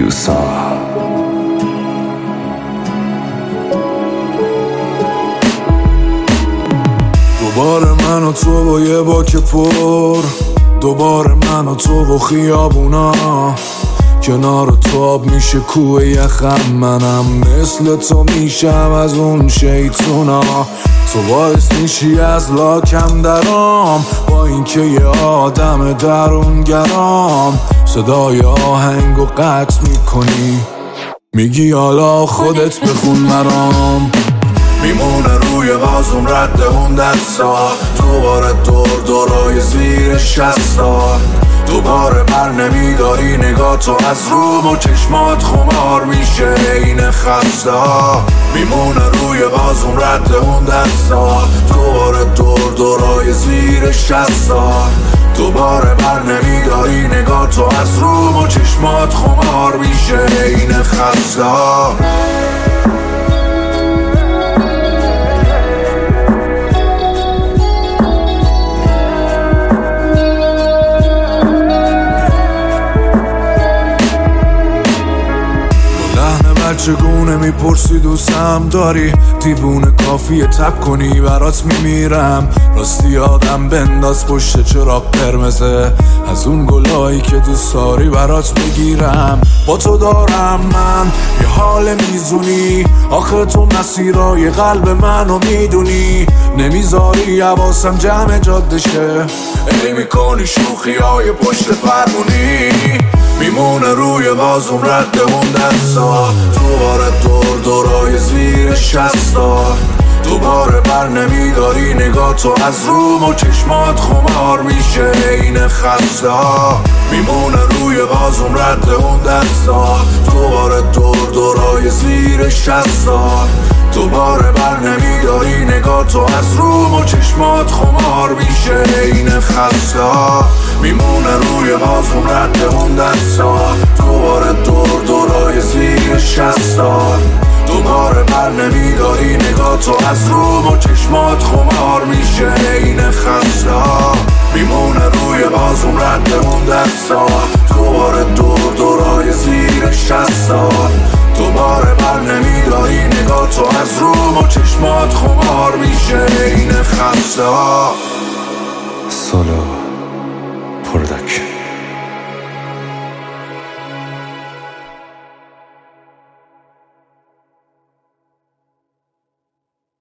پرودیوسر. دوباره من و تو با یه باک پر، دوباره من و تو و خیابونا، کنار تو آب میشه کوه یخم، منم مثل تو میشم از اون شیطونا. تو باعث میشی از لاکم درام، با اینکه یه آدم درونگرام، صدای آهنگو قطع میکنی، میگی حالا خودت بخون مرام. میمونه روی بازم رد اون دستا، دوباره دورای زیر شستا، دوباره بر نمیداری نگاه تو از روم و چشمات خمار میشه این خستا. میمونه روی بازم رد اون دستا، دوباره دورای زیر شستا، دوباره بر نمیداری نگاه تو از روم و چشمات خمار میشه این خستا. چگونه میپرسی دوستم داری، دیوونه کافیه تب کنی برات میمیرم، راستی آدم بنداز پشت چراغ قرمزه، از اون گلایی که دوست داری برات بگیرم. با تو دارم من یه حال میزونی، آخه تو مسیرای قلب منو میدونی، نمیذاری حواسم جمع جاده شه، ای میکنی شوخی های پشت فرمونی. میمونه روی بازم رد اون دستا، دوباره دورای زیر شستا، دوباره بر نمیداری نگاه تو از روم و چشمات خمار میشه این خستا. میمونه روی بازم رد اون دستا، دوباره دورای زیر شستا، دوباره بر نمیداری نگاه تو از روم و چشمات خمار میشه این خستا. میمونه روی بازم رد اون دستا، دوباره دورای زیر شستا، دوباره بر نمیداری نگاه تو از روم و چشمات خمار میشه این خستا. میمونه روی بازم رد اون دستا، دوباره دورای زیر شستا، دوباره بر نمیداری نگاه تو از روم و چشمات خمار میشه این خستا. سولو پروداکشن.